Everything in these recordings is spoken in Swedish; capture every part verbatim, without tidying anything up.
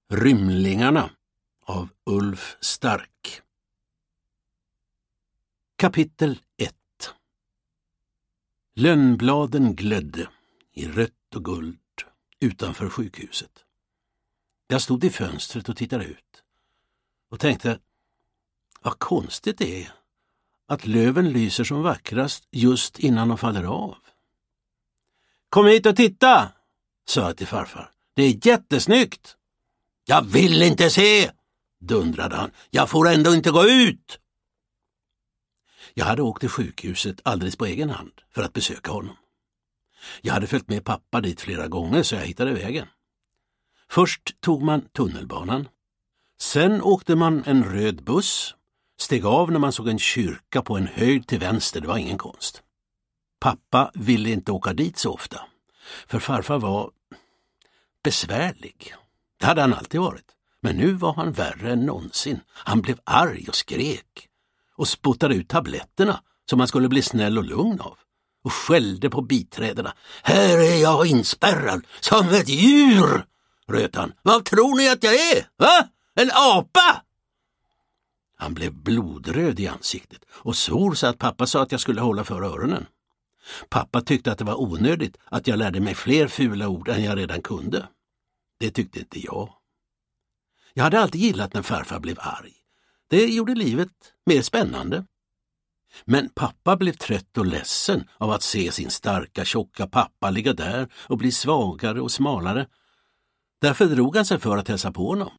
Rymlingarna av Ulf Stark. Kapitel ett. Lönnbladen glödde i rött och guld utanför sjukhuset. Jag stod i fönstret och tittade ut och tänkte, vad konstigt det är att löven lyser som vackrast just innan de faller av. Kom hit och titta, sa jag till farfar. Det är jättesnyggt. Jag vill inte se, dundrade han. Jag får ändå inte gå ut. Jag hade åkt till sjukhuset alldeles på egen hand för att besöka honom. Jag hade följt med pappa dit flera gånger så jag hittade vägen. Först tog man tunnelbanan. Sen åkte man en röd buss. Steg av när man såg en kyrka på en höjd till vänster, det var ingen konst. Pappa ville inte åka dit så ofta, för farfar var besvärlig. Det hade han alltid varit, men nu var han värre än någonsin. Han blev arg och skrek och spottade ut tabletterna som han skulle bli snäll och lugn av och skällde på biträdena. Här är jag inspärrad som ett djur, röt han. Vad tror ni att jag är? Va? En apa? Han blev blodröd i ansiktet och svor så att pappa sa att jag skulle hålla för öronen. Pappa tyckte att det var onödigt att jag lärde mig fler fula ord än jag redan kunde. Det tyckte inte jag. Jag hade alltid gillat när farfar blev arg. Det gjorde livet mer spännande. Men pappa blev trött och ledsen av att se sin starka, tjocka pappa ligga där och bli svagare och smalare. Därför drog han sig för att hälsa på honom.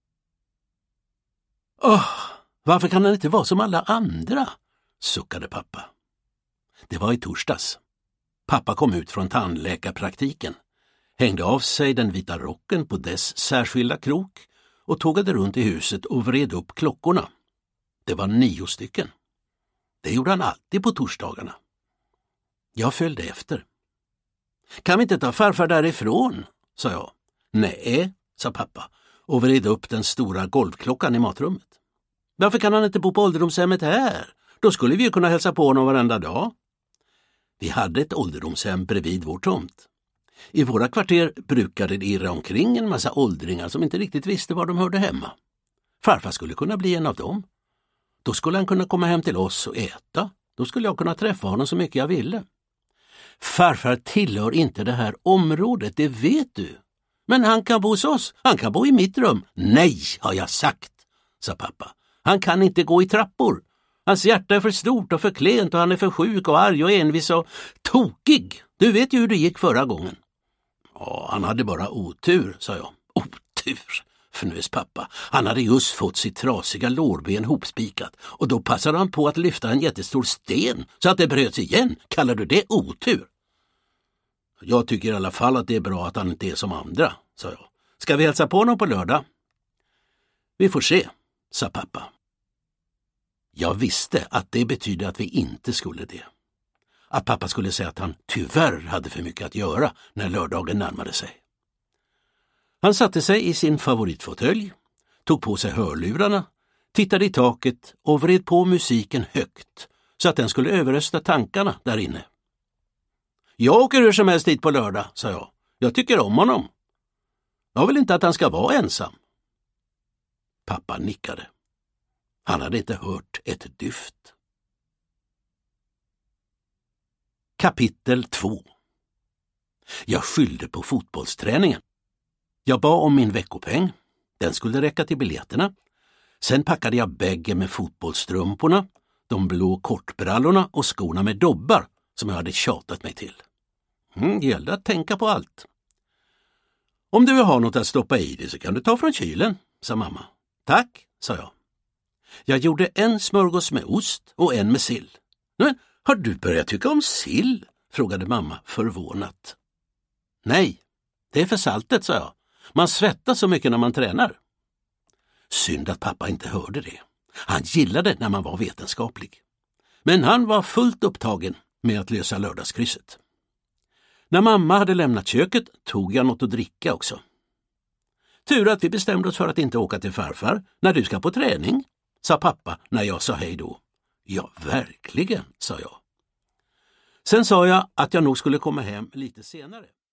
Åh, varför kan han inte vara som alla andra? Suckade pappa. Det var i torsdags. Pappa kom ut från tandläkarpraktiken, hängde av sig den vita rocken på dess särskilda krok och tågade runt i huset och vred upp klockorna. Det var nio stycken. Det gjorde han alltid på torsdagarna. Jag följde efter. Kan vi inte ta farfar därifrån, sa jag. Nej, sa pappa och vred upp den stora golvklockan i matrummet. Varför kan han inte bo på ålderdomshemmet här? Då skulle vi ju kunna hälsa på honom varenda dag. Vi hade ett ålderdomshem bredvid vår tomt. I våra kvarter brukade det irra omkring en massa åldringar som inte riktigt visste var de hörde hemma. Farfar skulle kunna bli en av dem. Då skulle han kunna komma hem till oss och äta. Då skulle jag kunna träffa honom så mycket jag ville. Farfar tillhör inte det här området, det vet du. Men han kan bo hos oss. Han kan bo i mitt rum. Nej, har jag sagt, sa pappa. Han kan inte gå i trappor. Hans hjärta är för stort och för klent och han är för sjuk och arg och envis och tokig. Du vet ju hur det gick förra gången. Ja, han hade bara otur, sa jag. Otur, fnös pappa. Han hade just fått sitt trasiga lårben hopspikat och då passade han på att lyfta en jättestor sten så att det bröts igen. Kallar du det otur? Jag tycker i alla fall att det är bra att han inte är som andra, sa jag. Ska vi hälsa på honom på lördag? Vi får se, sa pappa. Jag visste att det betydde att vi inte skulle det. Att pappa skulle säga att han tyvärr hade för mycket att göra när lördagen närmade sig. Han satte sig i sin favoritfåtölj, tog på sig hörlurarna, tittade i taket och vred på musiken högt så att den skulle överrösta tankarna där inne. Jag åker hur som helst dit på lördag, sa jag. Jag tycker om honom. Jag vill inte att han ska vara ensam. Pappa nickade. Han hade inte hört ett dyft. Kapitel två. Jag skyllde på fotbollsträningen. Jag bad om min veckopeng. Den skulle räcka till biljetterna. Sen packade jag bägge med fotbollstrumporna, de blå kortbrallorna och skorna med dobbar som jag hade tjatat mig till. Mm, det gällde att tänka på allt. Om du vill ha något att stoppa i dig så kan du ta från kylen, sa mamma. Tack, sa jag. Jag gjorde en smörgås med ost och en med sill. Men har du börjat tycka om sill? Frågade mamma förvånat. Nej, det är för saltet, sa jag. Man svettas så mycket när man tränar. Synd att pappa inte hörde det. Han gillade när man var vetenskaplig. Men han var fullt upptagen med att lösa lördagskrysset. När mamma hade lämnat köket tog jag något att dricka också. Tur att vi bestämde oss för att inte åka till farfar när du ska på träning, sa pappa när jag sa hej då. Ja, verkligen, sa jag. Sen sa jag att jag nog skulle komma hem lite senare.